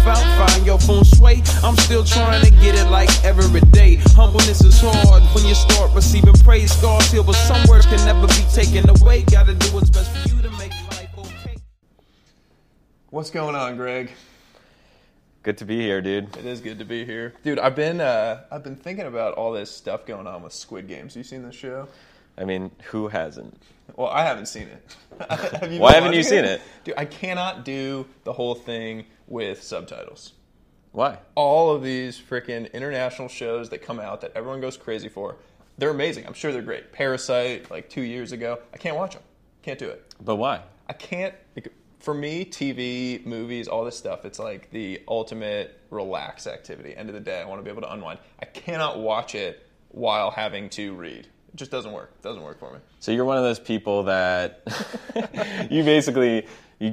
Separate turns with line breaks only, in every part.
out, find your feng shui. I'm still trying to get it like every day. Humbleness is hard when you start receiving praise. Scars heal, but some words can never be taken away. Gotta do what's best for you to make life okay.
What's going on, Greg?
Good to be here, dude.
It is good to be here, dude. I've been thinking about all this stuff going on with Squid Games. You seen this show?
I mean, who hasn't?
Well, I haven't seen it.
Why haven't you seen it?
Dude, I cannot do the whole thing with subtitles.
Why?
All of these freaking international shows that come out that everyone goes crazy for, they're amazing. I'm sure they're great. Parasite, like 2 years ago. I can't watch them. Can't do it.
But why?
I can't. For me, TV, movies, all this stuff, it's like the ultimate relax activity. End of the day, I want to be able to unwind. I cannot watch it while having to read. It just doesn't work. It doesn't work for me.
So you're one of those people that you basically,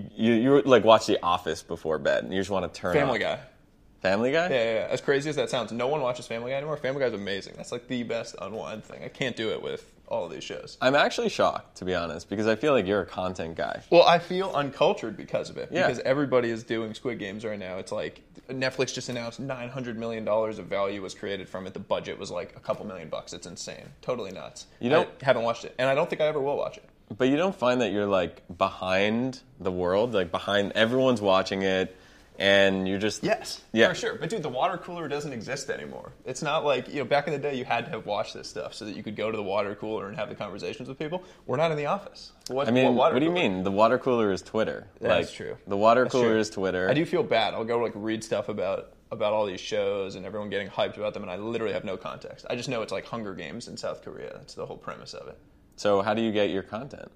you like watch The Office before bed and you just want to turn
Family
on.
Guy.
Family Guy?
Yeah. As crazy as that sounds, no one watches Family Guy anymore. Family Guy's amazing. That's like the best unwind thing. I can't do it with all of these shows.
I'm actually shocked, to be honest, because I feel like you're a content guy.
Well, I feel uncultured because of it.
Yeah.
Because everybody is doing Squid Games right now. It's like Netflix just announced $900 million of value was created from it. The budget was like a couple $1 million. It's insane. Totally nuts. I haven't watched it. And I don't think I ever will watch it.
But you don't find that you're like behind the world, like behind everyone's watching it, and you're just...
Yes,
yeah,
for sure. But dude, the water cooler doesn't exist anymore. It's not like, back in the day you had to have watched this stuff so that you could go to the water cooler and have the conversations with people. We're not in the office. What
do you mean? The water cooler is Twitter.
That's true.
The water cooler is Twitter.
I do feel bad. I'll go read stuff about all these shows and everyone getting hyped about them, and I literally have no context. I just know it's like Hunger Games in South Korea. That's the whole premise of it.
So how do you get your content?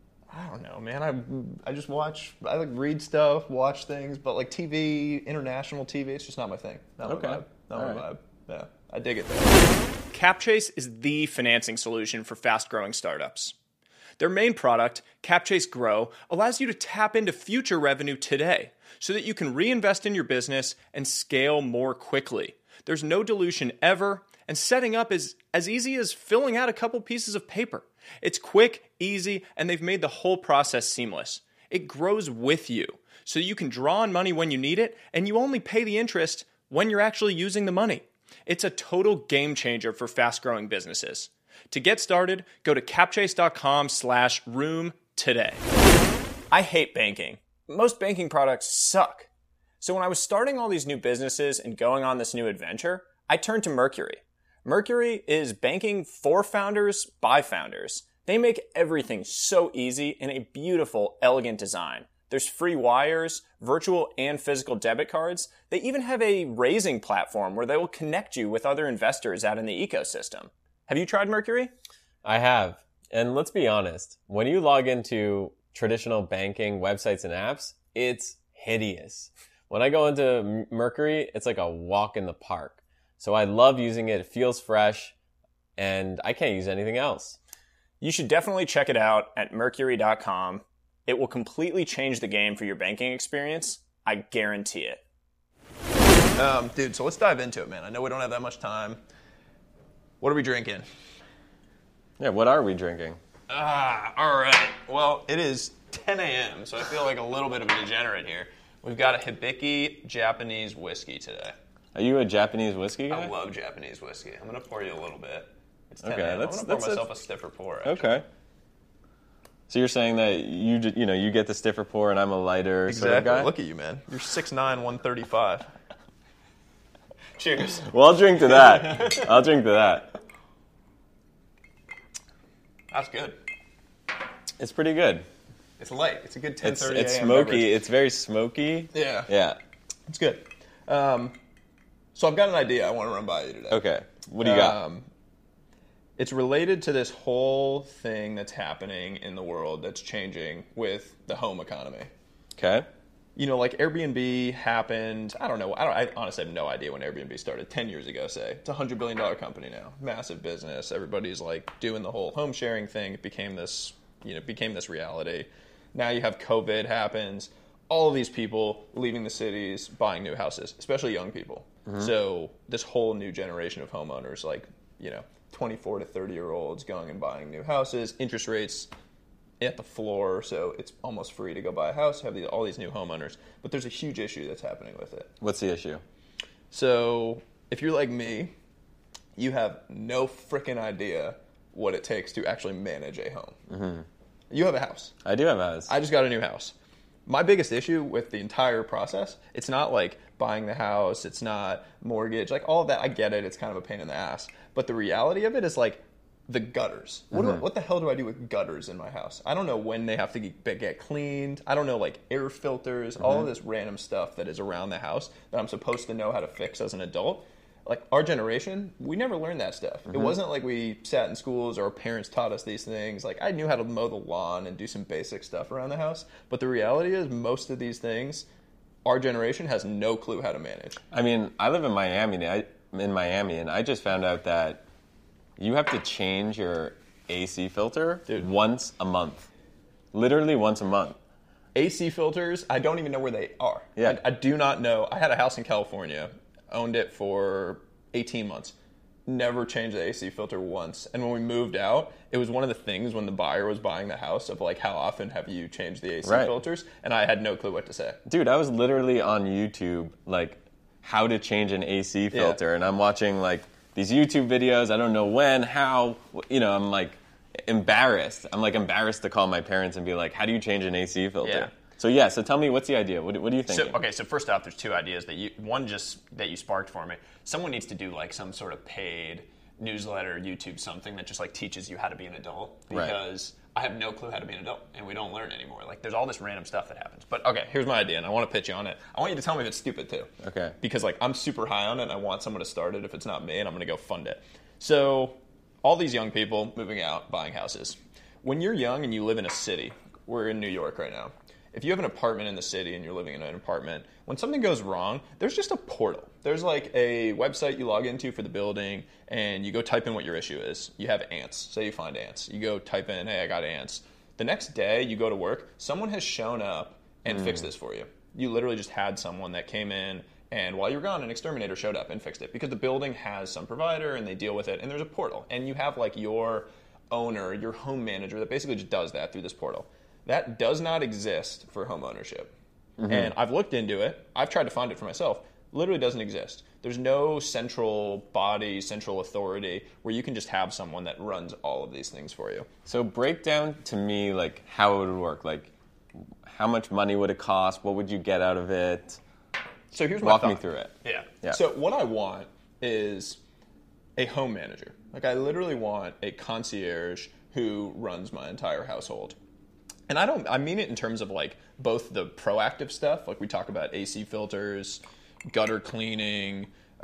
I don't know, man. I just watch. I like read stuff, watch things, but like TV, international TV, it's just not my thing. Not my vibe. Not my vibe. Yeah, I dig it though.
CapChase is the financing solution for fast-growing startups. Their main product, CapChase Grow, allows you to tap into future revenue today so that you can reinvest in your business and scale more quickly. There's no dilution ever, and setting up is as easy as filling out a couple pieces of paper. It's quick, easy, and they've made the whole process seamless. It grows with you, so you can draw on money when you need it, and you only pay the interest when you're actually using the money. It's a total game changer for fast-growing businesses. To get started, go to capchase.com/room today. I hate banking. Most banking products suck. So when I was starting all these new businesses and going on this new adventure, I turned to Mercury. Mercury is banking for founders by founders. They make everything so easy in a beautiful, elegant design. There's free wires, virtual and physical debit cards. They even have a raising platform where they will connect you with other investors out in the ecosystem. Have you tried Mercury?
I have. And let's be honest, when you log into traditional banking websites and apps, it's hideous. When I go into Mercury, it's like a walk in the park. So I love using it. It feels fresh, and I can't use anything else.
You should definitely check it out at mercury.com. It will completely change the game for your banking experience. I guarantee it.
Dude, so let's dive into it, man. I know we don't have that much time. What are we drinking?
Yeah, what are we drinking?
All right. Well, it is 10 a.m., so I feel like a little bit of a degenerate here. We've got a Hibiki Japanese whiskey today.
Are you a Japanese whiskey guy?
I love Japanese whiskey. I'm going to pour you a little bit. It's 10
okay,
a.m. I'm going to pour myself a stiffer pour, actually.
Okay. So you're saying that you get the stiffer pour and I'm a lighter sort of guy?
Look at you, man. You're 6'9", 135. Cheers.
Well, I'll drink to that. I'll drink to that.
That's good.
It's pretty good.
It's light. It's a good 10:30
It's
a.m.
smoky.
beverage.
It's very smoky.
Yeah.
Yeah.
It's good. So I've got an idea I want to run by you today.
Okay. What do you got?
It's related to this whole thing that's happening in the world that's changing with the home economy.
Okay.
Like Airbnb happened, I don't know. I honestly have no idea when Airbnb started. 10 years ago, say. It's a $100 billion company now. Massive business. Everybody's like doing the whole home sharing thing. It became this reality. Now you have COVID happens. All of these people leaving the cities, buying new houses, especially young people. Mm-hmm. So this whole new generation of homeowners, 24 to 30-year-olds going and buying new houses. Interest rates at the floor, so it's almost free to go buy a house, have all these new homeowners. But there's a huge issue that's happening with it.
What's the issue?
So if you're like me, you have no freaking idea what it takes to actually manage a home. Mm-hmm. You have a house.
I do have a house.
I just got a new house. My biggest issue with the entire process, it's not like buying the house, it's not mortgage, like all of that, I get it, it's kind of a pain in the ass. But the reality of it is like the gutters. What the hell do I do with gutters in my house? I don't know when they have to get cleaned. I don't know, like, air filters, all of this random stuff that is around the house that I'm supposed to know how to fix as an adult. Like, our generation, we never learned that stuff. It wasn't like we sat in schools or our parents taught us these things. Like, I knew how to mow the lawn and do some basic stuff around the house. But the reality is most of these things, our generation has no clue how to manage.
I mean, I live in Miami, and I just found out that you have to change your AC filter once a month. Literally once a month.
AC filters, I don't even know where they are.
Yeah.
I do not know. I had a house in California, owned it for 18 months. Never changed the AC filter once. And when we moved out, it was one of the things when the buyer was buying the house of like, how often have you changed the AC filters? And I had no clue what to say.
Dude, I was literally on YouTube, like, how to change an AC filter. And I'm watching, like, these YouTube videos. I don't know when, how, I'm like embarrassed. I'm like embarrassed to call my parents and be like, how do you change an AC filter?
Yeah.
So tell me, what's the idea? What do you think?
So first off, there's two ideas that you sparked for me. Someone needs to do like some sort of paid newsletter, YouTube, something that just like teaches you how to be an adult, because I have no clue how to be an adult, and we don't learn anymore. Like, there's all this random stuff that happens. But okay,
Here's my idea, and I want to pitch you on it. I want you to tell me if it's stupid too.
Okay.
Because like I'm super high on it, and I want someone to start it if it's not me, and I'm going to go fund it. So all these young people moving out, buying houses. When you're young and you live in a city, we're in New York right now. If you have an apartment in the city and you're living in an apartment, when something goes wrong, there's just a portal. There's like a website you log into for the building, and you go type in what your issue is. You have ants. Say you find ants. You go type in, hey, I got ants. The next day you go to work, someone has shown up and fixed this for you. You literally just had someone that came in, and while you're gone, an exterminator showed up and fixed it, because the building has some provider and they deal with it, and there's a portal. And you have like your owner, your home manager that basically just does that through this portal. That does not exist for home ownership. And I've looked into it. I've tried to find it for myself. Literally doesn't exist. There's no central body, central authority where you can just have someone that runs all of these things for you.
So break down to me like how it would work. Like, how much money would it cost? What would you get out of it?
So here's my
Walk
thought.
me through it.
yeah.
So what I want is a home manager. Like, I literally want a concierge who runs my entire household. And I mean it in terms of like both the proactive stuff, like we talk about AC filters, gutter cleaning,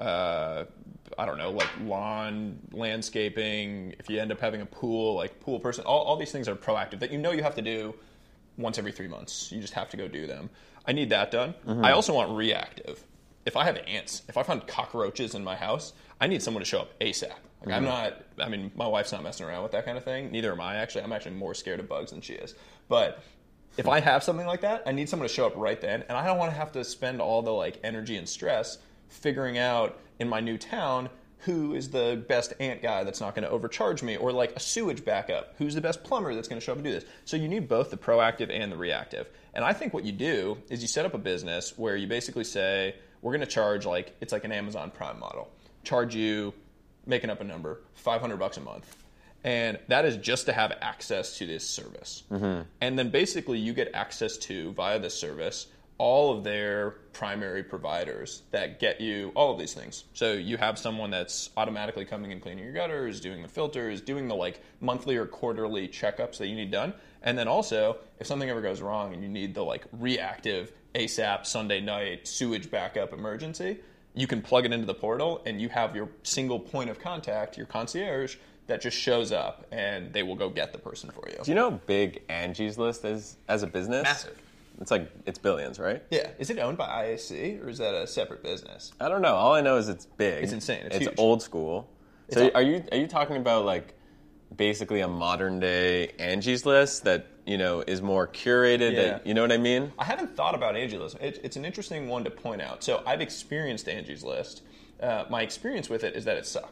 I don't know, like lawn landscaping. If you end up having a pool, like pool person, all these things are proactive that you have to do once every 3 months. You just have to go do them. I need that done. I also want reactive. If I have ants, if I find cockroaches in my house, I need someone to show up ASAP. Like, my wife's not messing around with that kind of thing. Neither am I, actually. I'm actually more scared of bugs than she is. But if I have something like that, I need someone to show up right then. And I don't want to have to spend all the like energy and stress figuring out in my new town who is the best ant guy that's not going to overcharge me, or like a sewage backup, who's the best plumber that's going to show up and do this. So you need both the proactive and the reactive. And I think what you do is you set up a business where you basically say, we're going to charge, like, it's like an Amazon Prime model. Charge you, making up a number, $500 a month. And that is just to have access to this service. And then basically you get access to, via this service, all of their primary providers that get you all of these things. So you have someone that's automatically coming and cleaning your gutters, doing the filters, doing the like monthly or quarterly checkups that you need done. And then also, if something ever goes wrong and you need the like reactive ASAP Sunday night sewage backup emergency, you can plug it into the portal and you have your single point of contact, your concierge, that just shows up and they will go get the person for you.
Do you know how big Angie's List is as a business?
Massive.
It's billions, right?
Yeah. Is it owned by IAC or is that a separate business?
I don't know. All I know is it's big.
It's insane. It's
It's
huge.
old school. So are you talking about like basically a modern day Angie's List that, is more curated?
Yeah.
That, you know what I mean?
I haven't thought about Angie's List. It's an interesting one to point out. So I've experienced Angie's List. My experience with it is that it sucks.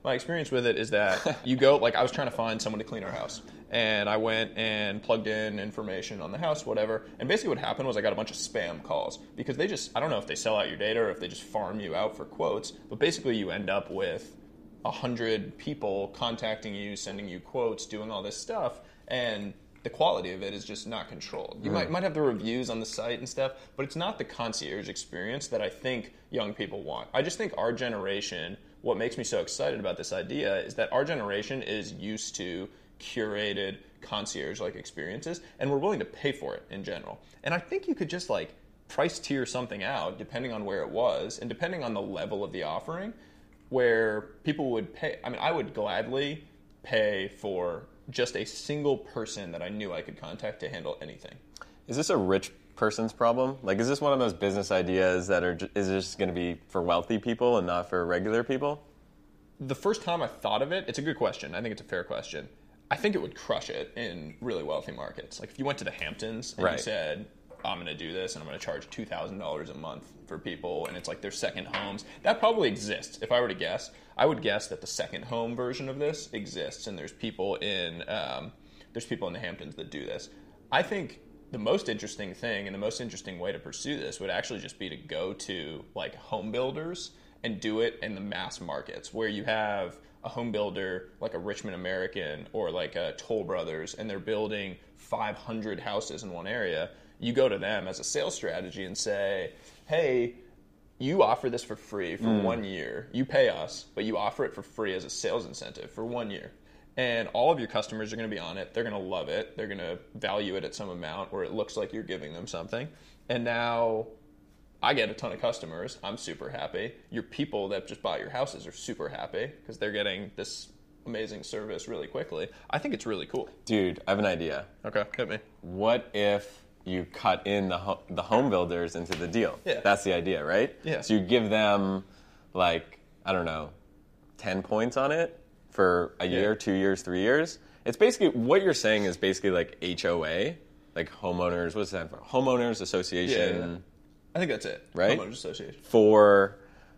My experience with it is that you go, like I was trying to find someone to clean our house. And I went and plugged in information on the house, whatever. And basically what happened was I got a bunch of spam calls because they just, I don't know if they sell out your data or if they just farm you out for quotes. But basically you end up with 100 people contacting you, sending you quotes, doing all this stuff. And the quality of it is just not controlled. You might have the reviews on the site and stuff, but it's not the concierge experience that I think young people want. I just think our generation, what makes me so excited about this idea is that our generation is used to curated concierge-like experiences, and we're willing to pay for it in general. And I think you could just like price tier something out depending on where it was and depending on the level of the offering, where people would pay. I mean, I would gladly pay for just a single person that I knew I could contact to handle anything.
Is this a rich person's problem? Like, is this one of those business ideas that is just going to be for wealthy people and not for regular people?
The first time I thought of it, it's a good question. I think it's a fair question. I think it would crush it in really wealthy markets. Like if you went to the Hamptons and you said, I'm going to do this and I'm going to charge $2,000 a month for people, and it's like their second homes. That probably exists. If I were to guess, I would guess that the second home version of this exists, and there's people in the Hamptons that do this. I think the most interesting thing and the most interesting way to pursue this would actually just be to go to like home builders and do it in the mass markets where you have a home builder like a Richmond American or like a Toll Brothers, and they're building 500 houses in one area. You go to them as a sales strategy and say, hey, you offer this for free for 1 year. You pay us, but you offer it for free as a sales incentive for 1 year. And all of your customers are going to be on it. They're going to love it. They're going to value it at some amount where it looks like you're giving them something. And now I get a ton of customers. I'm super happy. Your people that just bought your houses are super happy because they're getting this amazing service really quickly. I think it's really cool.
Dude, I have an idea.
Okay, hit me.
What if you cut in the home builders into the deal?
Yeah.
That's the idea, right?
Yeah.
So you give them, like, I don't know, 10 points on it for a year, 2 years, 3 years. It's basically, what you're saying is basically like HOA, like homeowners, what's that for? Homeowners Association.
Yeah. I think that's it.
Right?
Homeowners Association.
For,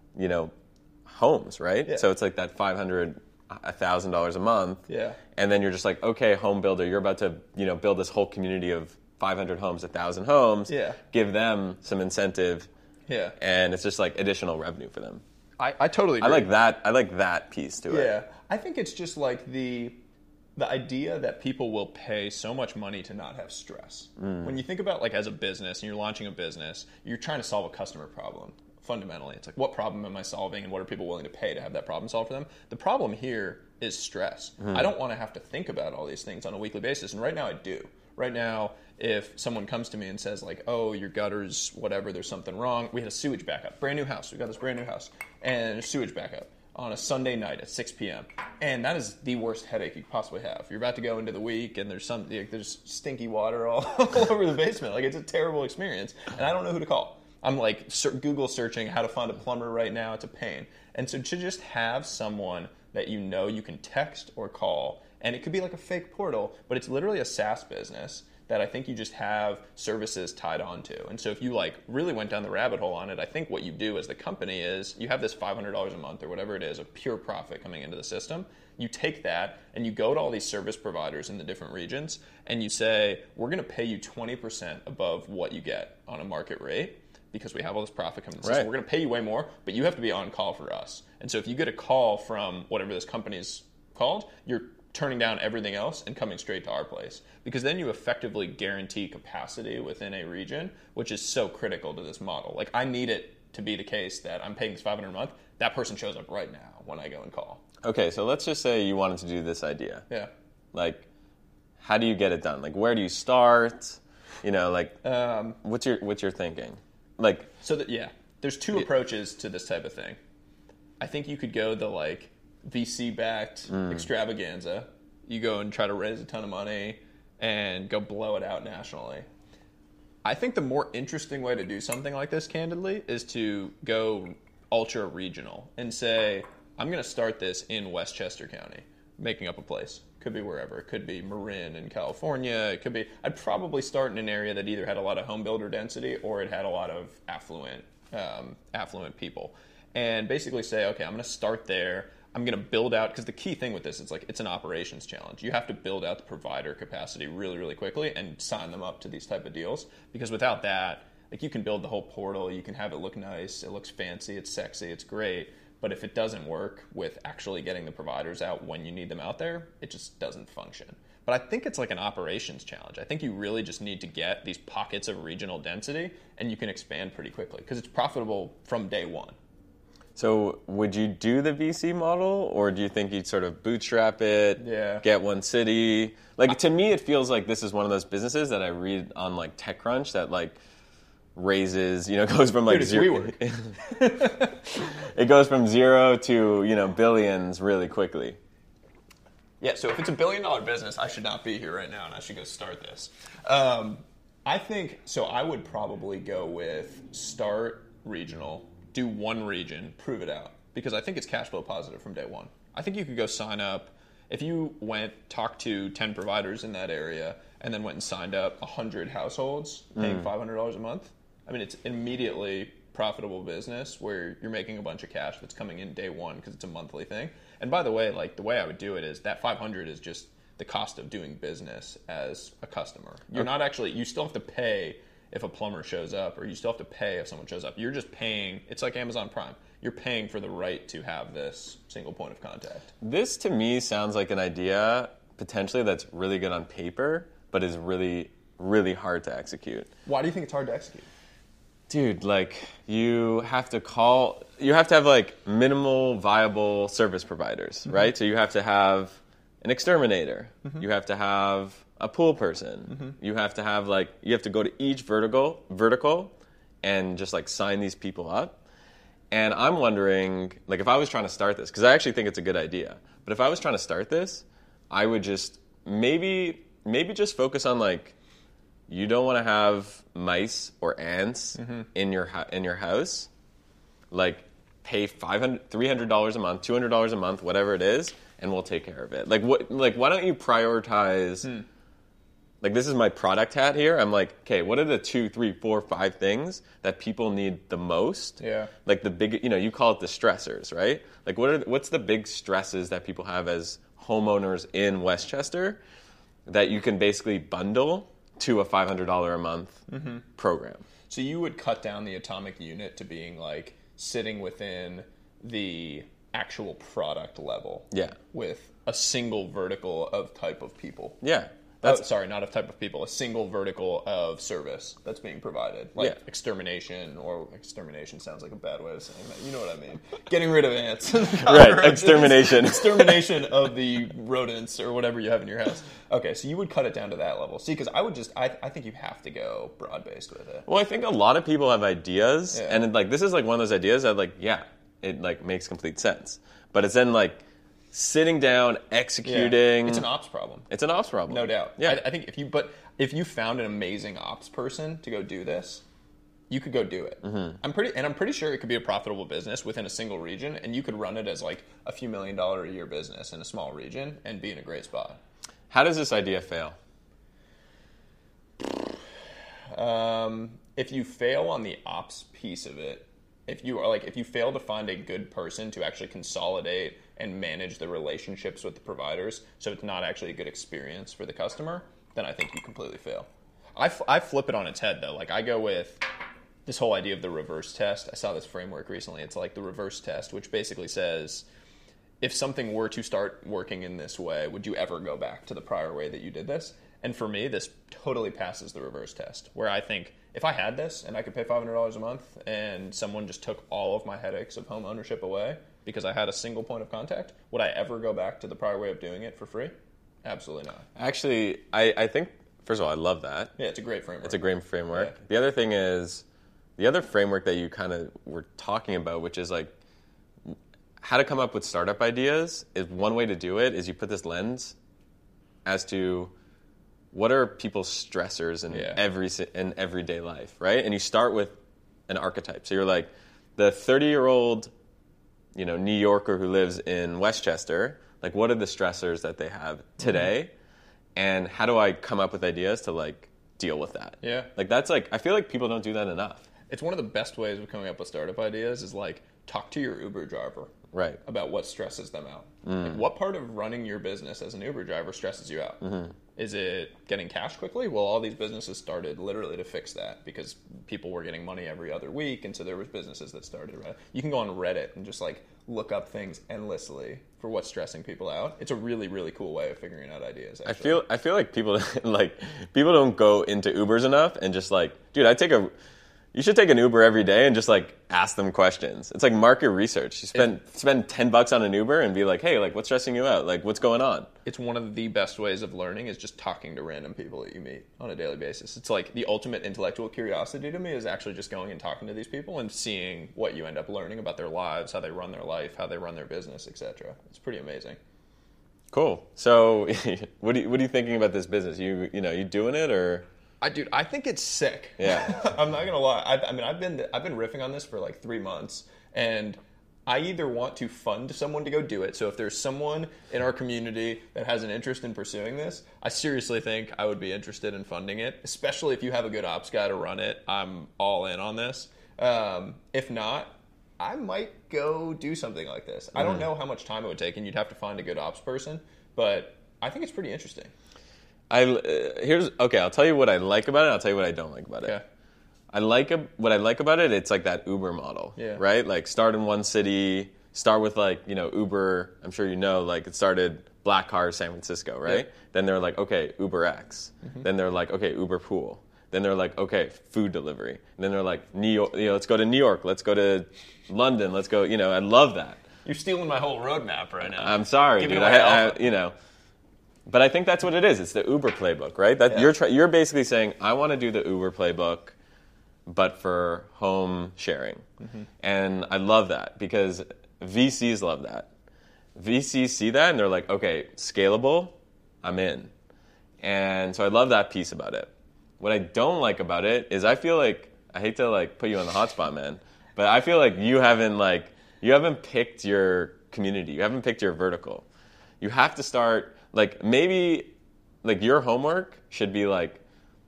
homes, right?
Yeah.
So it's like that $1,000 a month.
Yeah.
And then you're just like, okay, home builder, you're about to, build this whole community of 500 homes, 1,000 homes.
Yeah.
Give them some incentive.
Yeah.
And it's just like additional revenue for them.
I totally agree.
I like that piece to it.
Yeah. I think it's just like the idea that people will pay so much money to not have stress. When you think about like as a business and you're launching a business, you're trying to solve a customer problem. Fundamentally, it's like, what problem am I solving and what are people willing to pay to have that problem solved for them? The problem here is stress. I don't want to have to think about all these things on a weekly basis, and right now I do. Right now, if someone comes to me and says like, oh, your gutters, whatever, there's something wrong. We had a sewage backup, brand new house. We got this brand new house and a sewage backup on a Sunday night at 6 p.m. And that is the worst headache you could possibly have. You're about to go into the week and there's stinky water all over the basement. Like, it's a terrible experience, and I don't know who to call. I'm like Google searching how to find a plumber right now. It's a pain. And so to just have someone that you can text or call, and it could be like a fake portal, but it's literally a SaaS business that I think you just have services tied onto. And so if you like really went down the rabbit hole on it, I think what you do as the company is you have this $500 a month or whatever it is of pure profit coming into the system. You take that and you go to all these service providers in the different regions and you say, we're going to pay you 20% above what you get on a market rate, because we have all this profit coming in the system.
Right.
We're going to pay you way more, but you have to be on call for us. And so if you get a call from whatever this company's called, you're turning down everything else and coming straight to our place. Because then you effectively guarantee capacity within a region, which is so critical to this model. Like, I need it to be the case that I'm paying this $500 a month. That person shows up right now when I go and call.
Okay, so let's just say you wanted to do this idea.
Yeah.
Like, how do you get it done? Like, where do you start? What's your thinking? Like,
there's two approaches to this type of thing. I think you could go the like VC-backed extravaganza. You go and try to raise a ton of money and go blow it out nationally. I think the more interesting way to do something like this, candidly, is to go ultra regional and say, I'm going to start this in Westchester County, making up a place. Could be wherever. It could be Marin in California. It could be. I'd probably start in an area that either had a lot of home builder density or it had a lot of affluent people, and basically say, okay, I'm going to start there. I'm going to build out, because the key thing with this is like it's an operations challenge. You have to build out the provider capacity really, really quickly and sign them up to these type of deals, because without that, like you can build the whole portal, you can have it look nice, it looks fancy, it's sexy, it's great, but if it doesn't work with actually getting the providers out when you need them out there, it just doesn't function. But I think it's like an operations challenge. I think you really just need to get these pockets of regional density, and you can expand pretty quickly because it's profitable from day one.
So would you do the VC model, or do you think you'd sort of bootstrap it, get one city? Like, to me, it feels like this is one of those businesses that I read on like TechCrunch that like raises, goes from like zero. It goes from zero to, billions really quickly.
Yeah, so if it's $1 billion business, I should not be here right now, and I should go start this. I think, so I would probably go with start regional, do one region, prove it out, because I think it's cash flow positive from day one. I think you could go sign up, if you talked to 10 providers in that area, and then went and signed up 100 households, paying $500 a month, I mean, it's immediately profitable business where you're making a bunch of cash that's coming in day one because it's a monthly thing. And by the way, like the way I would do it is that 500 is just the cost of doing business as a customer. You're not actually, you still have to pay if a plumber shows up, or you still have to pay if someone shows up. You're just paying, it's like Amazon Prime. You're paying for the right to have this single point of contact.
This to me sounds like an idea potentially that's really good on paper, but is really, really hard to execute.
Why do you think it's hard to execute?
Dude, like, you have to have, like, minimal viable service providers, right? So you have to have an exterminator. You have to have a pool person. You have to have, like, you have to go to each vertical and just, like, sign these people up. And I'm wondering, like, if I was trying to start this, because I actually think it's a good idea, but if I was trying to start this, I would just maybe just focus on, like, you don't want to have mice or ants in your house. Like, pay $300 a month, $200 a month, whatever it is, and we'll take care of it. Like, why don't you prioritize? Like, this is my product hat here. I'm like, okay, what are the 2, 3, 4, 5 things that people need the most?
Yeah.
Like the big, you call it the stressors, right? Like, what's the big stresses that people have as homeowners in Westchester that you can basically bundle to a $500 a month program?
So you would cut down the atomic unit to being like sitting within the actual product level.
Yeah.
With a single vertical of type of people.
Yeah.
Not of type of people, a single vertical of service that's being provided. Like extermination sounds like a bad way of saying that. You know what I mean. Getting rid of ants.
Right, extermination.
Extermination of the rodents or whatever you have in your house. Okay, so you would cut it down to that level. See, because I think you have to go broad-based with it.
Well, I think a lot of people have ideas, and like this is like one of those ideas that like, it like makes complete sense. But it's then like sitting down, executing.
It's an ops problem.
It's an ops problem.
No doubt.
Yeah.
I think if you found an amazing ops person to go do this, you could go do it. I'm pretty sure it could be a profitable business within a single region, and you could run it as like a few $1 million a year business in a small region and be in a great spot.
How does this idea fail?
If you fail on the ops piece of it, if you fail to find a good person to actually consolidate and manage the relationships with the providers, so it's not actually a good experience for the customer, then I think you completely fail. I flip it on its head, though. Like, I go with this whole idea of the reverse test. I saw this framework recently. It's like the reverse test, which basically says, if something were to start working in this way, would you ever go back to the prior way that you did this? And for me, this totally passes the reverse test, where I think if I had this and I could pay $500 a month and someone just took all of my headaches of home ownership away because I had a single point of contact, would I ever go back to the prior way of doing it for free? Absolutely not.
Actually, I think, first of all, I love that.
Yeah, it's a great framework.
It's a great framework.
Yeah.
The other thing is, the other framework that you kind of were talking about, which is like how to come up with startup ideas, is one way to do it is you put this lens as to what are people's stressors in everyday life, right? And you start with an archetype. So you're like the 30-year-old, New Yorker who lives in Westchester. Like, what are the stressors that they have today, and how do I come up with ideas to like deal with that?
Yeah,
like that's like I feel like people don't do that enough.
It's one of the best ways of coming up with startup ideas is like talk to your Uber driver.
Right.
about what stresses them out. Like, what part of running your business as an Uber driver stresses you out? Is it getting cash quickly? Well, all these businesses started literally to fix that because people were getting money every other week, and so there was businesses that started. Right? You can go on Reddit and just like look up things endlessly for what's stressing people out. It's a really, really cool way of figuring out ideas. Actually.
I feel like people people don't go into Ubers enough and just like, dude, you should take an Uber every day and just like ask them questions. It's like market research. You spend $10 on an Uber and be like, hey, like what's stressing you out? Like what's going on?
It's one of the best ways of learning is just talking to random people that you meet on a daily basis. It's like the ultimate intellectual curiosity to me is actually just going and talking to these people and seeing what you end up learning about their lives, how they run their life, how they run their business, etc. It's pretty amazing.
Cool. So what are you thinking about this business? You doing it or?
I think it's sick.
Yeah.
I'm not gonna lie. I mean, I've been riffing on this for like 3 months, and I either want to fund someone to go do it. So if there's someone in our community that has an interest in pursuing this, I seriously think I would be interested in funding it, especially if you have a good ops guy to run it. I'm all in on this. If not, I might go do something like this. I don't know how much time it would take, and you'd have to find a good ops person, but I think it's pretty interesting.
I'll tell you what I like about it, and I'll tell you what I don't like about it.
Okay.
What I like about it, it's like that Uber model, right? Like start in one city, start with like, Uber, I'm sure like it started Black Car San Francisco, right?
Yeah.
Then they're like, okay, Uber X. Then they're like, okay, Uber Pool. Then they're like, okay, food delivery. And then they're like, New York, let's go to New York, let's go to London, let's go, I love that.
You're stealing my whole roadmap right now.
I'm sorry,
Give
dude.
me
But I think that's what it is. It's the Uber playbook, right? You're basically saying, I want to do the Uber playbook, but for home sharing. And I love that because VCs love that. VCs see that and they're like, okay, scalable, I'm in. And so I love that piece about it. What I don't like about it is I feel like, I hate to like put you on the hot spot, man, but I feel like you haven't picked your community. You haven't picked your vertical. You have to start, like maybe like your homework should be like,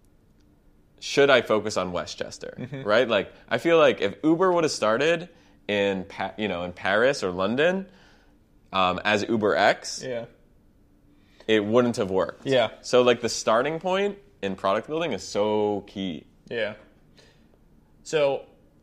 should I focus on Westchester, right? Like I feel like if Uber would have started in Paris or London as Uber X, it wouldn't have worked.
Yeah.
So like the starting point in product building is so key.
Yeah. So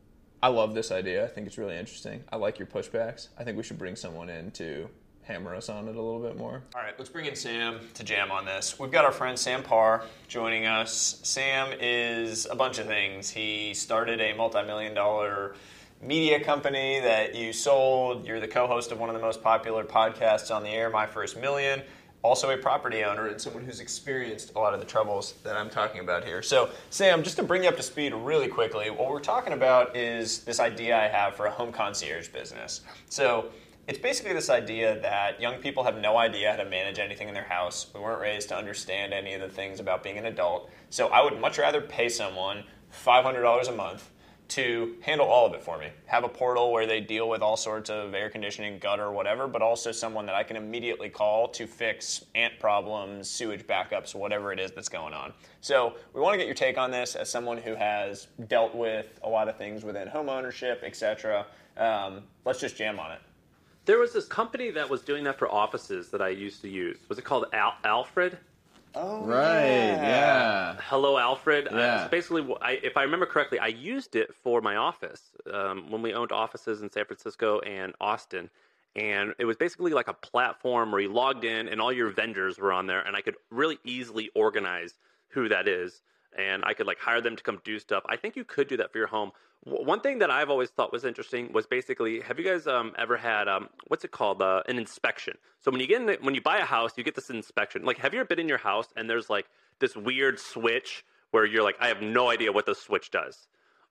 I love this idea. I think it's really interesting. I like your pushbacks. I think we should bring someone in to hammer us on it a little bit more.
All right, let's bring in Sam to jam on this. We've got our friend Sam Parr joining us. Sam is a bunch of things. He started a multi-million-dollar media company that you sold. You're the co-host of one of the most popular podcasts on the air, My First Million. Also a property owner and someone who's experienced a lot of the troubles that I'm talking about here. So, Sam, just to bring you up to speed really quickly, what we're talking about is this idea I have for a home concierge business. So, it's basically this idea that young people have no idea how to manage anything in their house. We weren't raised to understand any of the things about being an adult. So I would much rather pay someone $500 a month to handle all of it for me. Have a portal where they deal with all sorts of air conditioning, gutter, whatever, but also someone that I can immediately call to fix ant problems, sewage backups, whatever it is that's going on. So we want to get your take on this as someone who has dealt with a lot of things within home ownership, etc. Let's just jam on it.
There was this company that was doing that for offices that I used to use. Was it called Alfred?
Oh,
Right, yeah.
Hello, Alfred.
Yeah.
So basically, if I remember correctly, I used it for my office when we owned offices in San Francisco and Austin. And it was basically like a platform where you logged in and all your vendors were on there, and I could really easily organize who that is. And I could like hire them to come do stuff. I think you could do that for your home. One thing that I've always thought was interesting was basically, have you guys ever had what's it called, an inspection? So when you buy a house, you get this inspection. Like, have you ever been in your house and there's like this weird switch where you're like, I have no idea what this switch does,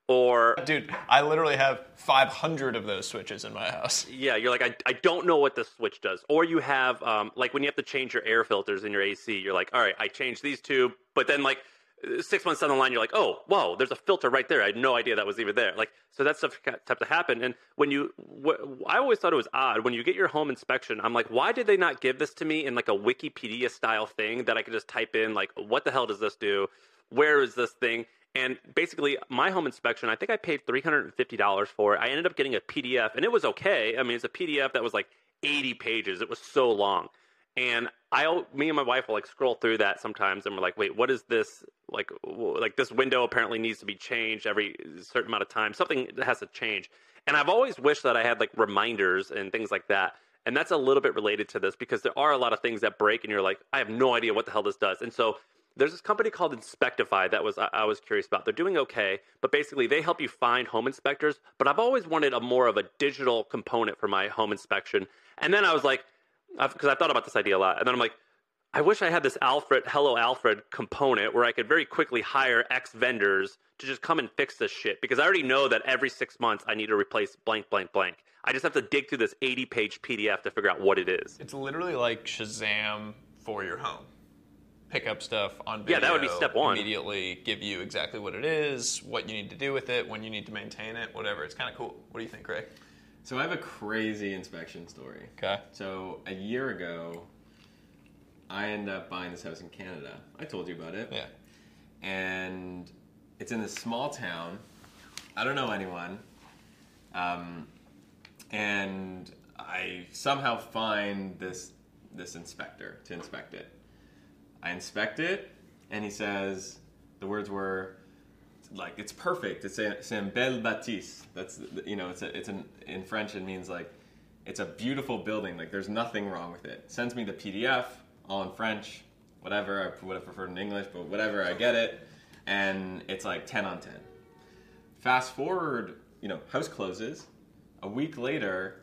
or
Dude, I literally have 500 of those switches in my house.
yeah, you're like, I don't know what this switch does, or you have like when you have to change your air filters in your AC, you're like, all right, I changed these two, but then like 6 months down the line, you're like, oh, whoa, there's a filter right there. I had no idea that was even there. Like, so that stuff type to happen. And I always thought it was odd when you get your home inspection. I'm like, why did they not give this to me in like a Wikipedia style thing that I could just type in like, what the hell does this do? Where is this thing? And basically, my home inspection, I think I paid $350 for it. I ended up getting a PDF, and it was okay. I mean, it's a PDF that was like 80 pages. It was so long. And me and my wife will like scroll through that sometimes, and we're like, wait, what is this? Like this window apparently needs to be changed every certain amount of time. Something has to change. And I've always wished that I had like reminders and things like that. And that's a little bit related to this because there are a lot of things that break, and you're like, I have no idea what the hell this does. And so there's this company called Inspectify that I was curious about. They're doing okay, but basically they help you find home inspectors. But I've always wanted more of a digital component for my home inspection. And then I was like, because I thought about this idea a lot. And then I'm like, I wish I had this Hello Alfred component where I could very quickly hire X vendors to just come and fix this shit. Because I already know that every 6 months I need to replace blank, blank, blank. I just have to dig through this 80-page PDF to figure out what it is.
It's literally like Shazam for your home. Pick up stuff on video.
Yeah, that would be step one.
Immediately give you exactly what it is, what you need to do with it, when you need to maintain it, whatever. It's kind of cool. What do you think, Craig?
So I have a crazy inspection story.
Okay.
So a year ago, I ended up buying this house in Canada. I told you about it.
Yeah.
And it's in this small town. I don't know anyone. And I somehow find this inspector to inspect it. I inspect it, and he says, the words were, like, it's perfect. It's un belle bâtisse. That's, you know, in French it means like it's a beautiful building. Like there's nothing wrong with it. Sends me the PDF, all in French, whatever. I would have preferred in English, but whatever. I get it, and it's like 10 on 10. Fast forward, you know, house closes. A week later,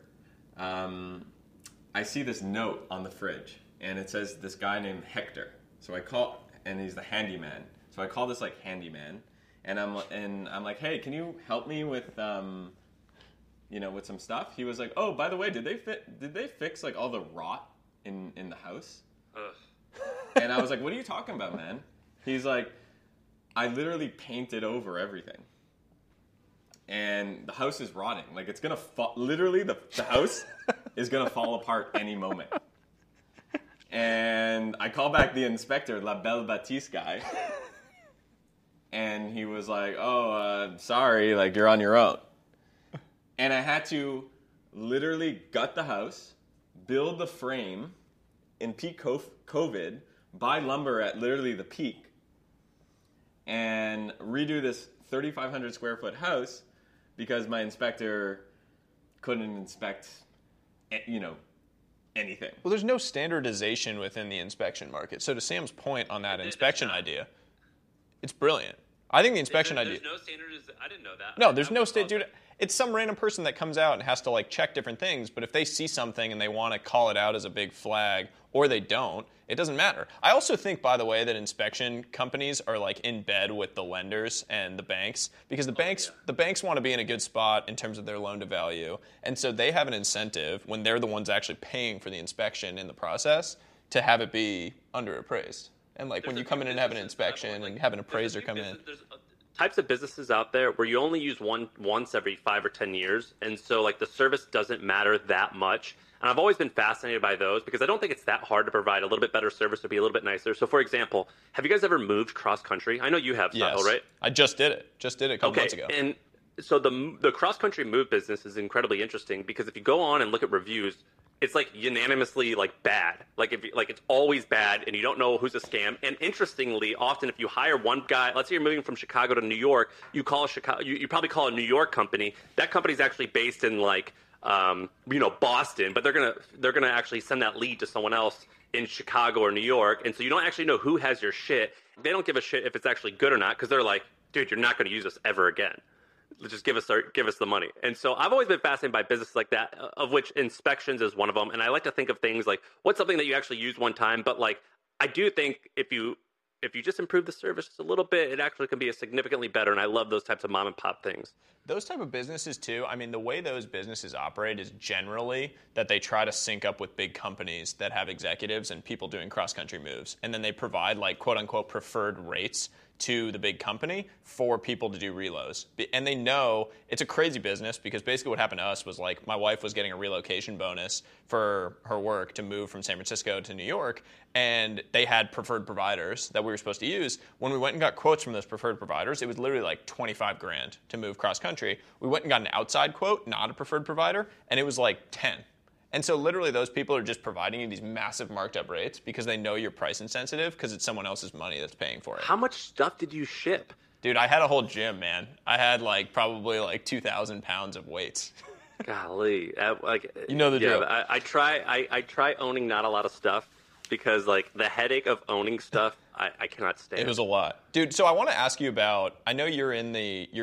I see this note on the fridge, and it says this guy named Hector. So I call, and he's the handyman. So I call this like handyman. And I'm like, hey, can you help me with, you know, with some stuff? He was like, oh, by the way, did they fix like all the rot in the house? Ugh. And I was like, what are you talking about, man? He's like, I literally painted over everything, and the house is rotting. Like it's gonna fall. Literally, the house is gonna fall apart any moment. And I call back the inspector, La Belle Bâtisse guy. And he was like, sorry, like, you're on your own. And I had to literally gut the house, build the frame in peak COVID, buy lumber at literally the peak, and redo this 3,500 square foot house because my inspector couldn't inspect, you know, anything.
Well, there's no standardization within the inspection market. So to Sam's point on that inspection idea, it's brilliant. I think the inspection idea.
There's no standardization. I didn't know that.
No, there's no dude. It's some random person that comes out and has to like check different things. But if they see something and they want to call it out as a big flag, or they don't, it doesn't matter. I also think, by the way, that inspection companies are like in bed with the lenders and the banks because the banks want to be in a good spot in terms of their loan to value, and so they have an incentive when they're the ones actually paying for the inspection in the process to have it be underappraised. And like when you come in and have an inspection and have an appraiser come in.
There's types of businesses out there where you only use one once every 5 or 10 years. And so like the service doesn't matter that much. And I've always been fascinated by those because I don't think it's that hard to provide a little bit better service to be a little bit nicer. So for example, have you guys ever moved cross country? I know you have,
yes.
Sahil, right?
I just did it. A couple months ago.
And so the cross country move business is incredibly interesting because if you go on and look at reviews, it's like unanimously like bad. Like it's always bad, and you don't know who's a scam. And interestingly, often if you hire one guy, let's say you're moving from Chicago to New York, you call Chicago. You probably call a New York company. That company's actually based in like Boston, but they're gonna actually send that lead to someone else in Chicago or New York, and so you don't actually know who has your shit. They don't give a shit if it's actually good or not because they're like, dude, you're not going to use us ever again. Just give us the money. And so I've always been fascinated by businesses like that, of which inspections is one of them. And I like to think of things like what's something that you actually use one time. But like I do think if you just improve the service just a little bit, it actually can be significantly better. And I love those types of mom and pop things.
Those type of businesses too, I mean, the way those businesses operate is generally that they try to sync up with big companies that have executives and people doing cross-country moves. And then they provide like quote-unquote preferred rates to the big company for people to do reloads. And they know it's a crazy business because basically what happened to us was like my wife was getting a relocation bonus for her work to move from San Francisco to New York, and they had preferred providers that we were supposed to use. When we went and got quotes from those preferred providers, it was literally like $25,000 to move cross country. We went and got an outside quote, not a preferred provider, and it was like 10. And so literally those people are just providing you these massive marked up rates because they know you're price insensitive because it's someone else's money that's paying for it.
How much stuff did you ship?
Dude, I had a whole gym, man. I had like probably like 2,000 pounds of weights.
Golly.
You know the drill.
I try owning not a lot of stuff because like the headache of owning stuff, I cannot stand.
It was a lot. Dude, so I want to ask you about, I know you're in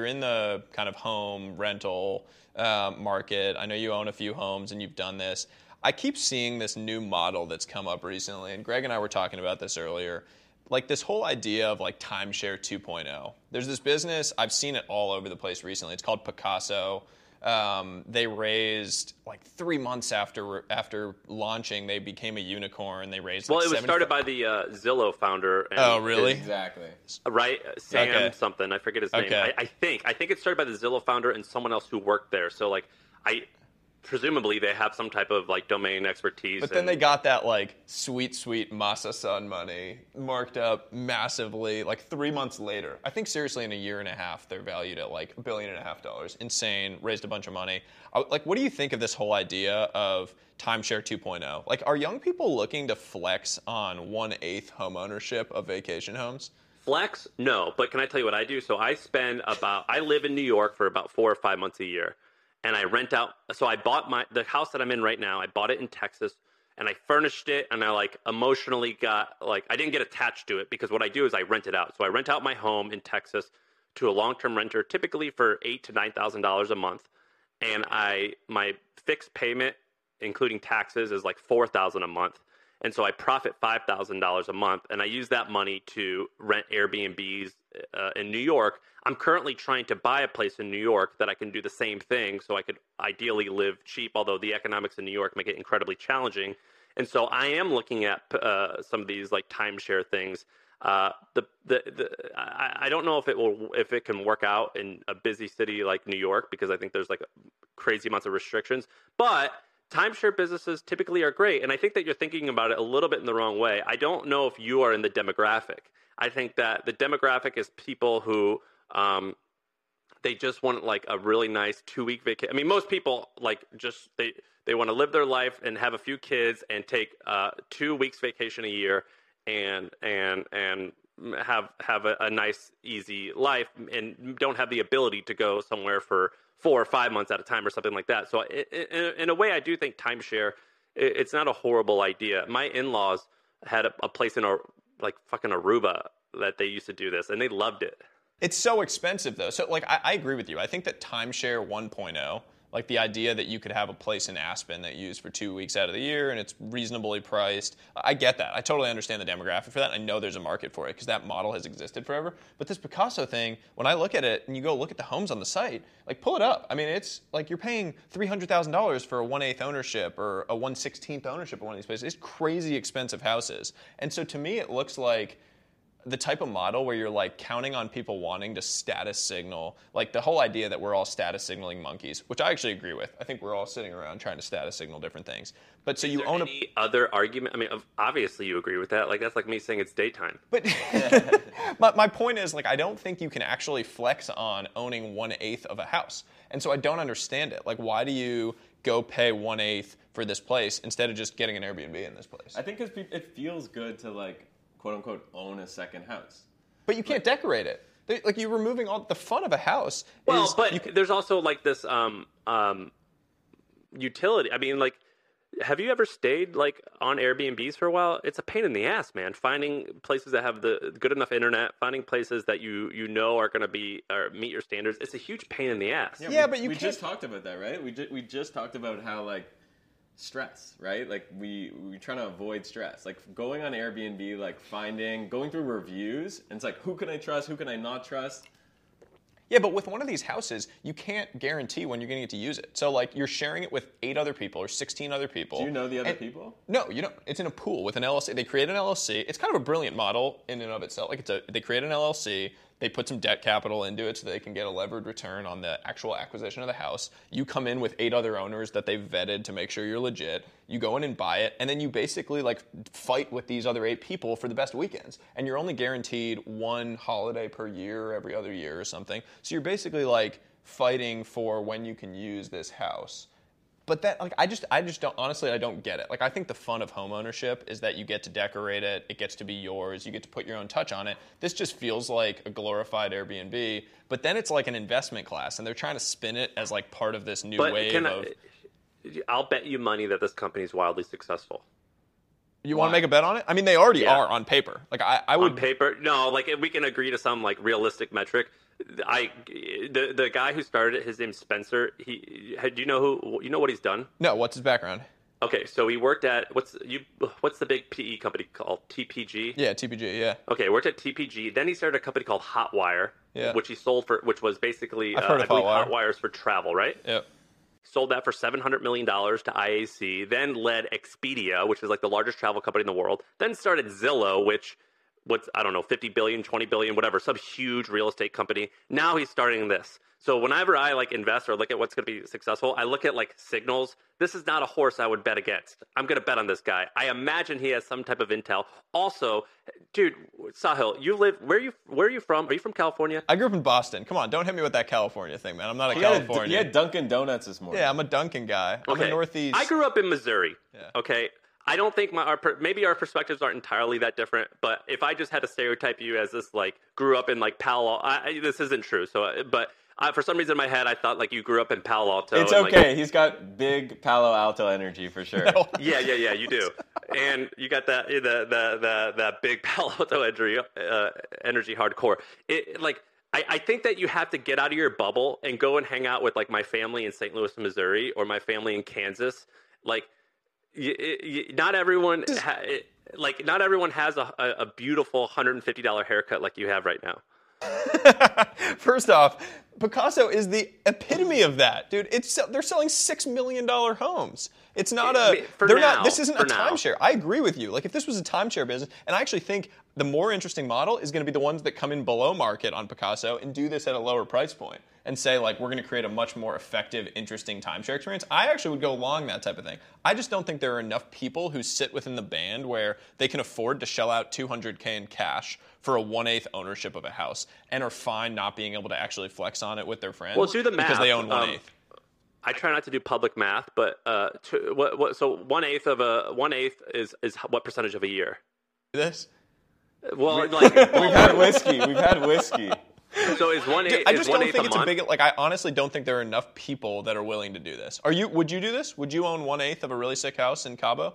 the kind of home rental market. I know you own a few homes and you've done this. I keep seeing this new model that's come up recently, and Greg and I were talking about this earlier. Like this whole idea of like timeshare 2.0. There's this business, I've seen it all over the place recently. It's called Pacaso. They raised like 3 months after launching, they became a unicorn. They raised
well,
like
it was started by the Zillow founder. And
oh, really?
Exactly.
Right, Sam
Okay.
something. I forget his name.
Okay.
I think it started by the Zillow founder and someone else who worked there. So like presumably they have some type of like domain expertise.
But then they got that like sweet Masa Son money marked up massively like 3 months later. I think seriously in a year and a half they're valued at like $1.5 billion. Insane, raised a bunch of money. Like what do you think of this whole idea of timeshare 2.0? Like are young people looking to flex on 1/8 home ownership of vacation homes?
Flex? No, but can I tell you what I do? So I live in New York for about 4 or 5 months a year. And I rent out. So I bought the house that I'm in right now. I bought it in Texas, and I furnished it. And I like emotionally got like I didn't get attached to it because what I do is I rent it out. So I rent out my home in Texas to a long-term renter, typically for $8,000 to $9,000 a month. And my fixed payment, including taxes, is like $4,000 a month. And so I profit $5,000 a month, and I use that money to rent Airbnbs in New York. I'm currently trying to buy a place in New York that I can do the same thing, so I could ideally live cheap, although the economics in New York make it incredibly challenging. And so I am looking at some of these like timeshare things. I don't know if it can work out in a busy city like New York because I think there's like crazy amounts of restrictions, but timeshare businesses typically are great, and I think that you're thinking about it a little bit in the wrong way. I don't know if you are in the demographic. I think that the demographic is people who they just want like a really nice 2-week vacation. I mean, most people like just they want to live their life and have a few kids and take 2 weeks vacation a year and have a nice easy life and don't have the ability to go somewhere for 4 or 5 months at a time or something like that. So in a way, I do think timeshare, it's not a horrible idea. My in-laws had a place in like fucking Aruba that they used to do this, and they loved it.
It's so expensive though. So like I agree with you. I think that timeshare 1.0, like the idea that you could have a place in Aspen that you use for 2 weeks out of the year and it's reasonably priced. I get that. I totally understand the demographic for that. I know there's a market for it because that model has existed forever. But this Pacaso thing, when I look at it and you go look at the homes on the site, like pull it up. I mean, it's like you're paying $300,000 for a 1/8 ownership or a 1/16 ownership of one of these places. It's crazy expensive houses. And so to me, it looks like the type of model where you're like counting on people wanting to status signal, like the whole idea that we're all status signaling monkeys, which I actually agree with. I think we're all sitting around trying to status signal different things. But so you own
any other argument? I mean, obviously you agree with that. Like that's like me saying it's daytime.
But my point is like I don't think you can actually flex on owning 1/8 of a house, and so I don't understand it. Like why do you go pay 1/8 for this place instead of just getting an Airbnb in this place?
I think because it feels good to like quote unquote own a second house.
But you can't decorate it. Like you're removing all the fun of a house.
Well, but there's also like this utility. I mean, like, have you ever stayed like on Airbnbs for a while? It's a pain in the ass, man. Finding places that have the good enough internet, finding places that you know are going to be or meet your standards. It's a huge pain in the ass.
Yeah, but we
just talked about that, right? We just talked about how like stress, right? Like we trying to avoid stress. Like going on Airbnb, like going through reviews, and it's like who can I trust, who can I not trust?
Yeah, but with one of these houses, you can't guarantee when you're going to get to use it. So, like, you're sharing it with 8 other people or 16 other people.
Do you know the other people?
No, you don't. It's in a pool with an LLC. They create an LLC. It's kind of a brilliant model in and of itself. Like, they create an LLC. They put some debt capital into it so they can get a levered return on the actual acquisition of the house. You come in with 8 other owners that they've vetted to make sure you're legit. You go in and buy it, and then you basically like fight with these other 8 people for the best weekends. And you're only guaranteed 1 holiday per year or every other year or something. So you're basically like fighting for when you can use this house. But that, like, I just don't, honestly, I don't get it. Like, I think the fun of home ownership is that you get to decorate it, it gets to be yours, you get to put your own touch on it. This just feels like a glorified Airbnb, but then it's like an investment class, and they're trying to spin it as like part of this new wave of...
I'll bet you money that this company is wildly successful.
You want to make a bet on it? I mean, they already are on paper. Like, I would...
On paper? No, like, if we can agree to some, like, realistic metric. The guy who started it, his name's Spencer. Do you know what he's done?
No, what's his background?
Okay, so he worked at, what's the big PE company called? TPG?
Yeah, TPG, yeah.
Okay, worked at TPG. Then he started a company called Hotwire, which he sold for, which was basically,
I've heard of
Hotwires for travel, right?
Yep.
Sold that for $700 million to IAC, then led Expedia, which is like the largest travel company in the world, then started Zillow, which, I don't know, 50 billion, 20 billion, whatever, some huge real estate company. Now he's starting this. So whenever I like invest or look at what's going to be successful, I look at like signals. This is not a horse I would bet against. I'm going to bet on this guy. I imagine he has some type of intel. Also, dude, Sahil, where are you from? Are you from California?
I grew up in Boston. Come on, don't hit me with that California thing, man. I'm not a Californian.
You had Dunkin' Donuts this morning.
Yeah, I'm a Dunkin' guy. I'm a Northeast.
I grew up in Missouri.
Yeah.
Okay. I don't think maybe our perspectives aren't entirely that different, but if I just had to stereotype you as this, like, grew up in, like, Palo Alto, this isn't true. So, for some reason in my head, I thought, like, you grew up in Palo Alto.
It's okay. He's got big Palo Alto energy for sure.
No.
Yeah, you do. And you got that big Palo Alto energy hardcore. I think that you have to get out of your bubble and go and hang out with, like, my family in St. Louis, Missouri, or my family in Kansas. Like, not everyone has a beautiful $150 haircut like you have right now.
First off, Picasso is the epitome of that, dude. They're selling $6 million homes. It's not this isn't a timeshare. I agree with you. Like, if this was a timeshare business, and I actually think the more interesting model is going to be the ones that come in below market on Picasso and do this at a lower price point and say, like, we're going to create a much more effective, interesting timeshare experience. I actually would go along that type of thing. I just don't think there are enough people who sit within the band where they can afford to shell out $200K in cash for a 1/8 ownership of a house and are fine not being able to actually flex on it with their friends.
Well, do the math.
Because they own 1/8.
I try not to do public math, but so 1/8 is what percentage of a year?
This?
Well, like
we've had whiskey.
So is 1/8?
Dude, I just don't think it's
a
big. Like, I honestly don't think there are enough people that are willing to do this. Would you do this? Would you own 1/8 of a really sick house in Cabo?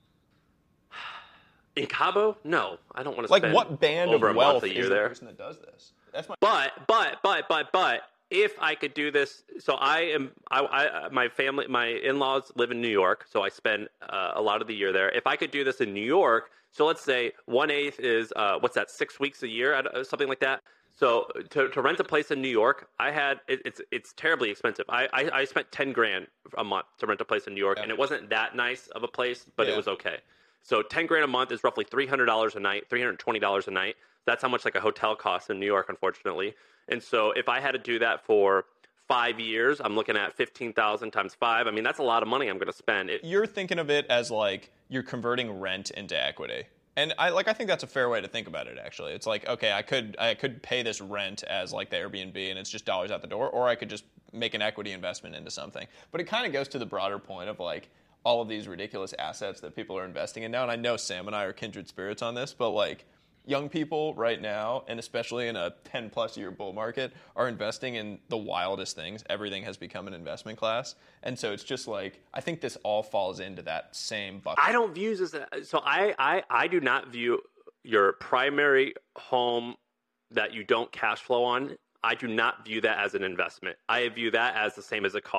In Cabo? No, I don't want to
like
spend
what band
over
of
a
wealth
month a year
is
there.
the person that does this? That's my.
But if I could do this, so my family, my in-laws live in New York, so I spend a lot of the year there. If I could do this in New York, so let's say 1/8 is what's that, 6 weeks a year, something like that. So to rent a place in New York, it's terribly expensive. I spent $10,000 a month to rent a place in New York, and it wasn't that nice of a place, but it was okay. So $10,000 a month is roughly $300 a night, $320 a night. That's how much like a hotel costs in New York, unfortunately. And so if I had to do that for 5 years, I'm looking at 15,000 times 5. I mean, that's a lot of money I'm going to spend.
You're thinking of it as like you're converting rent into equity. And I think that's a fair way to think about it, actually. It's like, okay, I could pay this rent as like the Airbnb and it's just dollars out the door, or I could just make an equity investment into something. But it kind of goes to the broader point of like all of these ridiculous assets that people are investing in now. And I know Sam and I are kindred spirits on this, but like young people right now, and especially in a 10-plus year bull market, are investing in the wildest things. Everything has become an investment class. And so it's just like, I think this all falls into that same bucket.
I don't view this as, so I do not view your primary home that you don't cash flow on. I do not view that as an investment. I view that as the same as a car.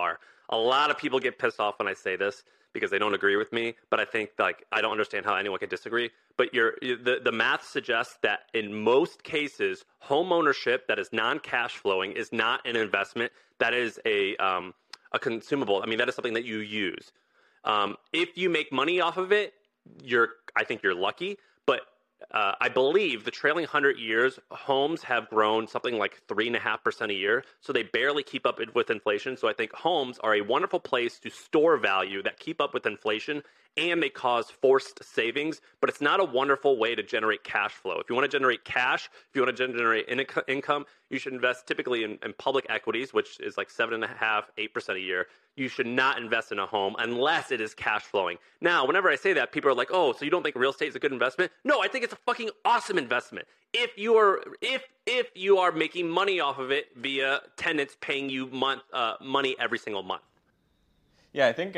A lot of people get pissed off when I say this because they don't agree with me, but I think like I don't understand how anyone can disagree. But the math suggests that in most cases, home ownership that is non-cash flowing is not an investment. That is a consumable. I mean, that is something that you use. If you make money off of it, I think you're lucky. But I believe the trailing 100 years, homes have grown something like 3.5% a year. So they barely keep up with inflation. So I think homes are a wonderful place to store value that keep up with inflation, and they cause forced savings, but it's not a wonderful way to generate cash flow. If you want to generate cash, if you want to generate income, you should invest typically in public equities, which is like 7.5%, 8% a year. You should not invest in a home unless it is cash flowing. Now, whenever I say that, people are like, oh, so you don't think real estate is a good investment? No, I think it's a fucking awesome investment. If you are making money off of it via tenants paying you money every single month.
Yeah, I think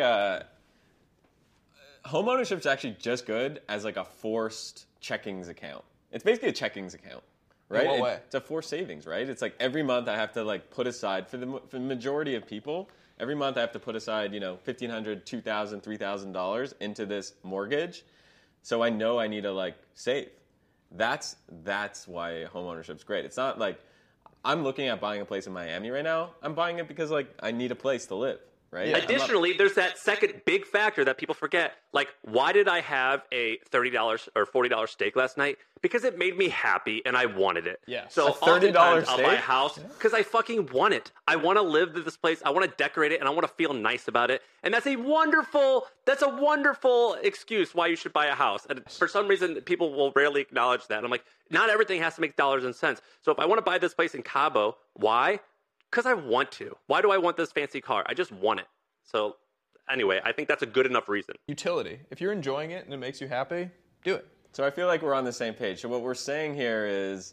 home ownership is actually just good as like a forced checkings account. It's basically a checkings account, right?
In what way?
It's a forced savings, right? It's like every month I have to like put aside for the majority of people. Every month I have to put aside, $1,500, $2,000, $3,000 into this mortgage, so I know I need to like save. That's why home ownership's great. It's not like I'm looking at buying a place in Miami right now. I'm buying it because like I need a place to live. Right?
Yeah.
Additionally, there's that second big factor that people forget. Like, why did I have a $30 or $40 steak last night? Because it made me happy and I wanted it.
Yeah.
So
a $30
oftentimes I'll buy a
steak?
house because I fucking want it. I want to live in this place. I want to decorate it and I want to feel nice about it. And that's a wonderful excuse why you should buy a house. And for some reason, people will rarely acknowledge that. I'm like, not everything has to make dollars and cents. So if I want to buy this place in Cabo, why? Because I want to. Why do I want this fancy car? I just want it. So anyway, I think that's a good enough reason.
Utility. If you're enjoying it and it makes you happy, do it.
So I feel like we're on the same page. So what we're saying here is,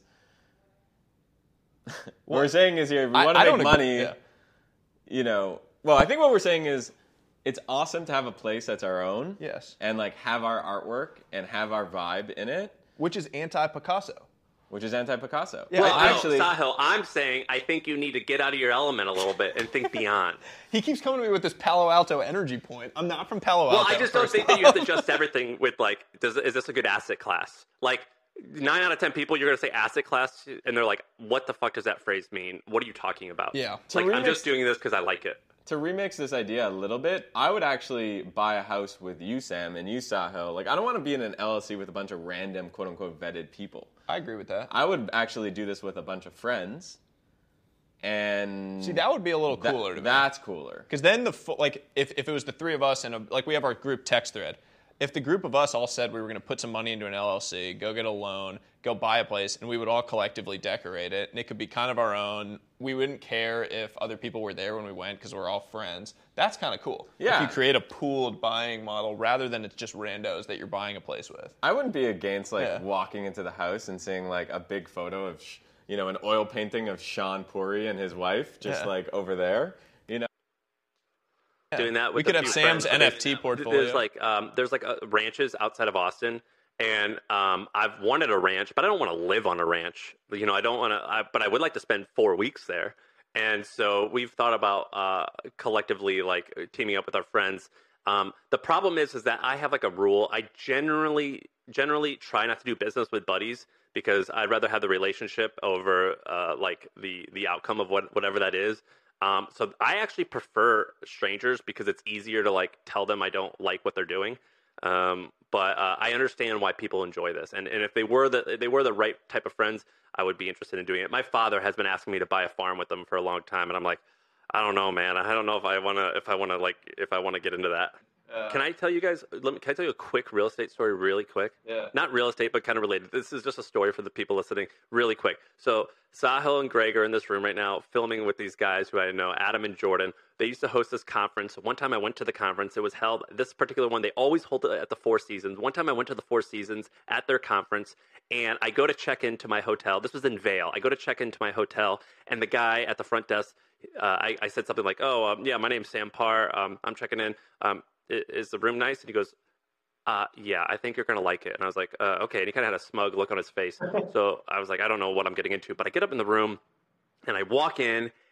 if we want to make money, well, I think what we're saying is it's awesome to have a place that's our own.
Yes.
And like have our artwork and have our vibe in it.
Which is anti-Picasso.
Which is anti-Picasso.
Yeah,
Well,
actually,
Sahil, I'm saying I think you need to get out of your element a little bit and think beyond.
He keeps coming to me with this Palo Alto energy point. I'm not from Palo Alto.
Well, I just don't think that you have to adjust everything with like, is this a good asset class? Like, 9 out of 10 people, you're going to say asset class, and they're like, what the fuck does that phrase mean? What are you talking about?
Yeah.
Like, I'm just doing this because I like it.
To remix this idea a little bit, I would actually buy a house with you, Sam, and you, Sahil. Like, I don't want to be in an LLC with a bunch of random, quote-unquote, vetted people.
I agree with that.
I would actually do this with a bunch of friends. And
see, that would be a little cooler to me.
That's cooler.
Because then if it was the three of us and we have our group text thread. If the group of us all said we were going to put some money into an LLC, go get a loan, go buy a place, and we would all collectively decorate it, and it could be kind of our own. We wouldn't care if other people were there when we went because we're all friends. That's kind of cool.
Yeah.
If you create a pooled buying model rather than it's just randos that you're buying a place with.
I wouldn't be against walking into the house and seeing like a big photo of an oil painting of Sean Puri and his wife just like over there.
Doing that with
we could
a
have
few
Sam's
friends.
NFT portfolio.
There's ranches outside of Austin, and I've wanted a ranch, but I don't want to live on a ranch. I don't want to. But I would like to spend 4 weeks there, and so we've thought about collectively like teaming up with our friends. The problem is that I have like a rule. I generally try not to do business with buddies because I'd rather have the relationship over like the outcome of whatever that is. So I actually prefer strangers because it's easier to like tell them I don't like what they're doing. But I understand why people enjoy this, and if they were the right type of friends, I would be interested in doing it. My father has been asking me to buy a farm with them for a long time, and I'm like, I don't know, man. I don't know if I want to get into that. Can I tell you guys? Can I tell you a quick real estate story, really quick?
Yeah.
Not real estate, but kind of related. This is just a story for the people listening, really quick. So Sahil and Greg are in this room right now, filming with these guys who I know, Adam and Jordan. They used to host this conference. One time I went to the conference. It was held. This particular one, they always hold it at the Four Seasons. One time I went to the Four Seasons at their conference, and I go to check into my hotel. This was in Vail. I go to check into my hotel, and the guy at the front desk, I said something like, yeah, my name's Sam Parr. I'm checking in. Is the room nice? And he goes, yeah, I think you're going to like it. And I was like, okay. And he kind of had a smug look on his face. So I was like, I don't know what I'm getting into. But I get up in the room, and I walk in,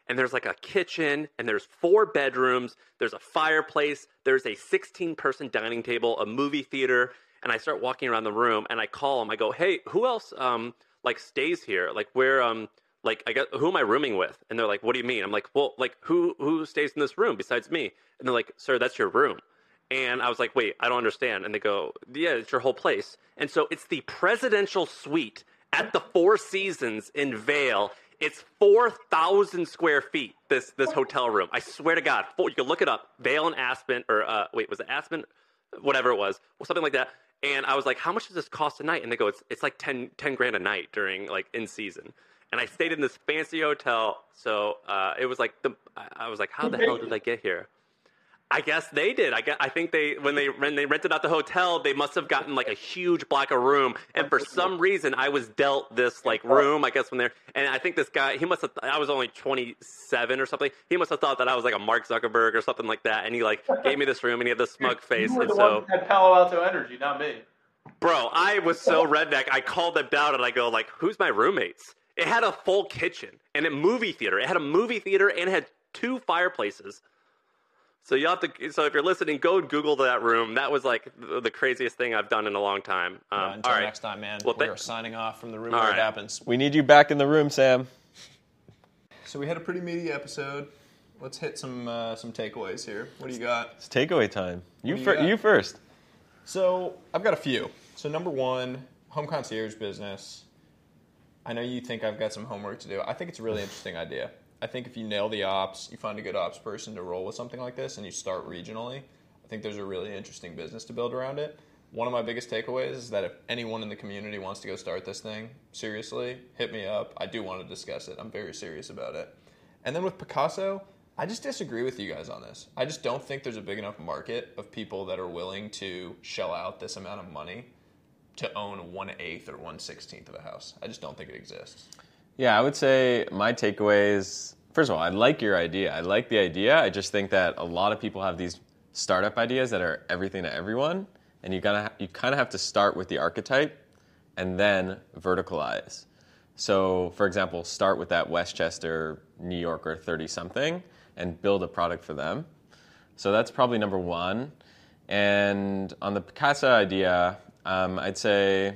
and there's like a kitchen, and there's 4 bedrooms, there's a fireplace, there's a 16-person dining table, a movie theater, and I start walking around the room, and I call them. I go, hey, who else like stays here? Like where like who am I rooming with? And they're like, what do you mean? I'm like, well, like who stays in this room besides me? And they're like, sir, that's your room. And I was like, wait, I don't understand. And they go, yeah, it's your whole place. And so it's the presidential suite at the Four Seasons in Vail. It's 4,000 square feet, this hotel room. I swear to God. You can look it up. Vail and Aspen, or was it Aspen? Whatever it was, something like that. And I was like, how much does this cost a night? And they go, it's like 10 grand a night during like in season. And I stayed in this fancy hotel. So it was like I was like, how the hell did I get here? I guess they did. I think when they rented out the hotel, they must have gotten like a huge block of room. And for some reason, I was dealt this like room. I guess and I think this guy, I was only 27 or something. He must have thought that I was like a Mark Zuckerberg or something like that. And he like gave me this room, and he had this smug face.
You were the one that had Palo Alto Energy, not me.
Bro, I was so redneck. I called them down and I go like, who's my roommates? It had a full kitchen and a movie theater. It had a movie theater and it had 2 fireplaces. So so if you're listening, go Google that room. That was like the craziest thing I've done in a long time.
Until next time, man.
Well,
we are signing off from the room
All
where
right.
it happens.
We need you back in the room, Sam.
So we had a pretty meaty episode. Let's hit some takeaways here. What do you got?
It's takeaway time.
What do you got?
You first.
So I've got a few. So number 1, home concierge business. I know you think I've got some homework to do. I think it's a really interesting idea. I think if you nail the ops, you find a good ops person to roll with something like this, and you start regionally, I think there's a really interesting business to build around it. One of my biggest takeaways is that if anyone in the community wants to go start this thing, seriously, hit me up. I do want to discuss it. I'm very serious about it. And then with Picasso, I just disagree with you guys on this. I just don't think there's a big enough market of people that are willing to shell out this amount of money to own 1/8 or 1/16 of a house. I just don't think it exists.
Yeah, I would say my takeaway is, first of all, I like your idea. I like the idea. I just think that a lot of people have these startup ideas that are everything to everyone, and you kind of have to start with the archetype and then verticalize. So, for example, start with that Westchester, New Yorker 30-something and build a product for them. So that's probably number 1. And on the Picasso idea, I'd say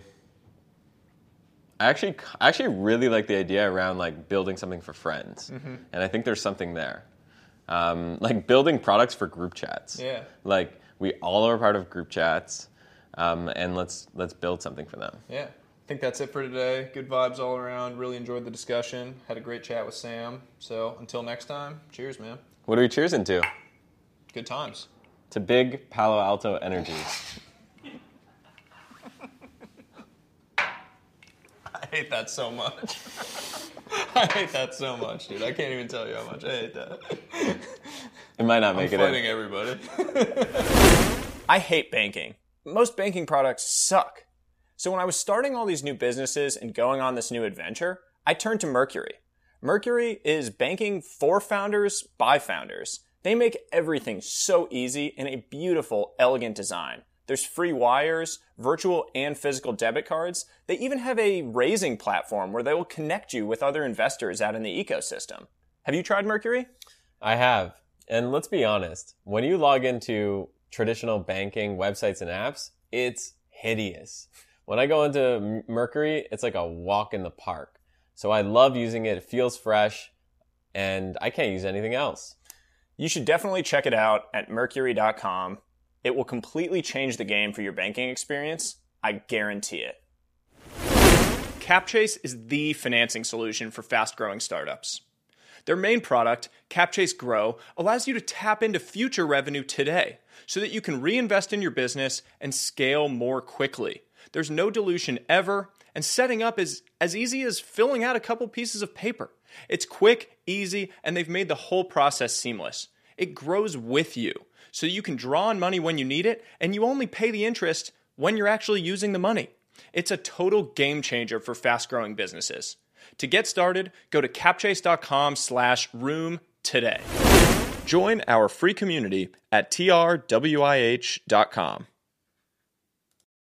I actually really like the idea around like building something for friends, and I think there's something there, like building products for group chats.
Yeah,
like we all are part of group chats, and let's build something for them.
Yeah, I think that's it for today. Good vibes all around. Really enjoyed the discussion. Had a great chat with Sam. So until next time, cheers, man.
What are we cheersing to?
Good times.
To big Palo Alto energy.
I hate that so much. I hate that so much, dude. I can't even tell you how much I hate that.
It might not make
I'm
it
fighting
in.
everybody.
I hate banking. Most banking products suck. So when I was starting all these new businesses and going on this new adventure, I turned to Mercury. Mercury is banking for founders by founders. They make everything so easy in a beautiful, elegant design. There's free wires, virtual and physical debit cards. They even have a raising platform where they will connect you with other investors out in the ecosystem. Have you tried Mercury?
I have. And let's be honest, when you log into traditional banking websites and apps, it's hideous. When I go into Mercury, it's like a walk in the park. So I love using it. It feels fresh, and I can't use anything else.
You should definitely check it out at mercury.com. It will completely change the game for your banking experience. I guarantee it.
Capchase is the financing solution for fast-growing startups. Their main product, Capchase Grow, allows you to tap into future revenue today so that you can reinvest in your business and scale more quickly. There's no dilution ever, and setting up is as easy as filling out a couple pieces of paper. It's quick, easy, and they've made the whole process seamless. It grows with you, so you can draw on money when you need it, and you only pay the interest when you're actually using the money. It's a total game changer for fast-growing businesses. To get started, go to capchase.com/room today. Join our free community at trwih.com.